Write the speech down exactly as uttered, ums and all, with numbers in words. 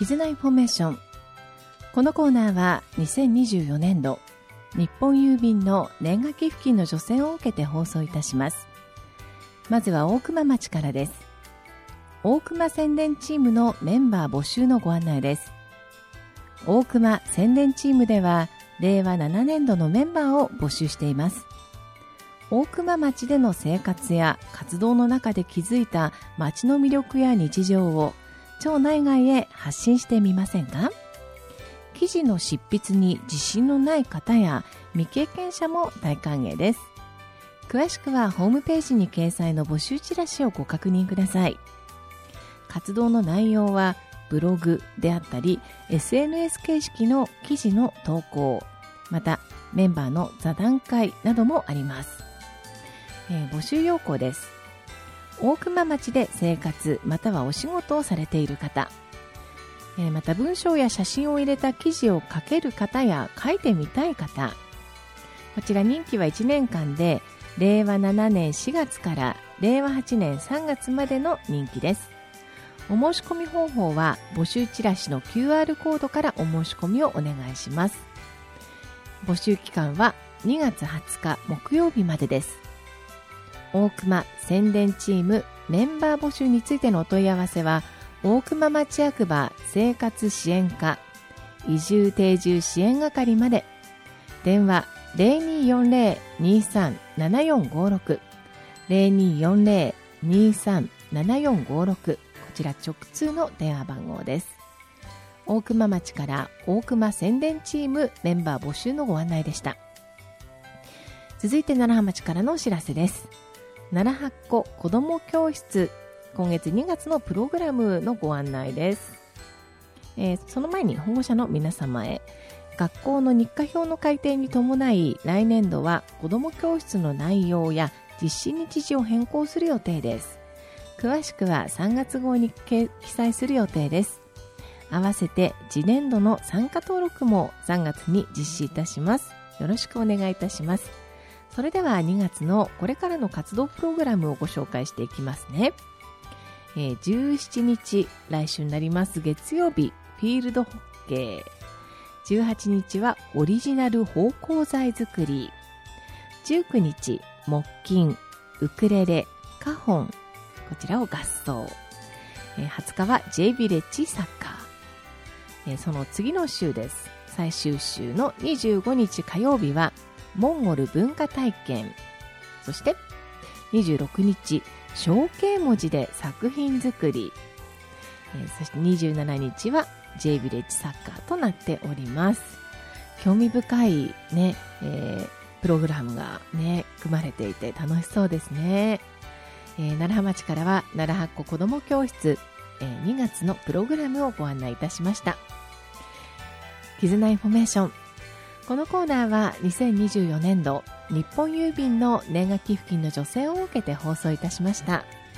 絆インフォメーション。このコーナーはにせんにじゅうよねんど日本郵便の年賀寄付金の助成を受けて放送いたします。まずは大熊町からです。大熊宣伝チームのメンバー募集のご案内です。大熊宣伝チームではれいわななねんどのメンバーを募集しています。大熊町での生活や活動の中で気づいた町の魅力や日常を町内外へ発信してみませんか？記事の執筆に自信のない方や未経験者も大歓迎です。詳しくはホームページに掲載の募集チラシをご確認ください。活動の内容はブログであったり エスエヌエス 形式の記事の投稿、またメンバーの座談会などもあります。えー、募集要項です。大熊町で生活またはお仕事をされている方、えー、また文章や写真を入れた記事を書ける方や書いてみたい方、こちら任期はいちねんかんでれいわななねんしがつかられいわはちねんさんがつまでの任期です。お申し込み方法は募集チラシの キューアール コードからお申し込みをお願いします。募集期間はにがつはつか木曜日までです。大熊宣伝チームメンバー募集についてのお問い合わせは大熊町役場生活支援課移住定住支援係まで。電話 ゼロにーよんゼロ にーさん ななよんごろく ゼロにーよんゼロ にーさん ななよんごろく、こちら直通の電話番号です。大熊町から大熊宣伝チームメンバー募集のご案内でした。続いて楢葉町からのお知らせです。楢葉っ子子ども教室、今月にがつのプログラムのご案内です。えー、その前に保護者の皆様へ、学校の日課表の改定に伴い来年度は子ども教室の内容や実施日時を変更する予定です。詳しくはさんがつ号に記載する予定です。合わせて次年度の参加登録もさんがつに実施いたします。よろしくお願いいたします。それではにがつのこれからの活動プログラムをご紹介していきますね。えー、じゅうしちにち、来週になります月曜日、フィールドホッケー。じゅうはちにちはオリジナル芳香剤作り。じゅうくにち、木琴、ウクレレ、カホン、こちらを合奏。えー、はつかは J ヴィレッジサッカー。えー、その次の週です。最終週のにじゅうごにち火曜日はモンゴル文化体験。そしてにじゅうろくにち象形文字で作品作り、えー、そしてにじゅうしちにちは J ヴィレッジサッカーとなっております。興味深いね、えー、プログラムがね組まれていて楽しそうですね。えー、楢葉町からは楢葉っ子子ども教室、えー、にがつのプログラムをご案内いたしました。絆インフォメーション。このコーナーはにせんにじゅうよねんど日本郵便の年賀寄付金の助成を受けて放送いたしました。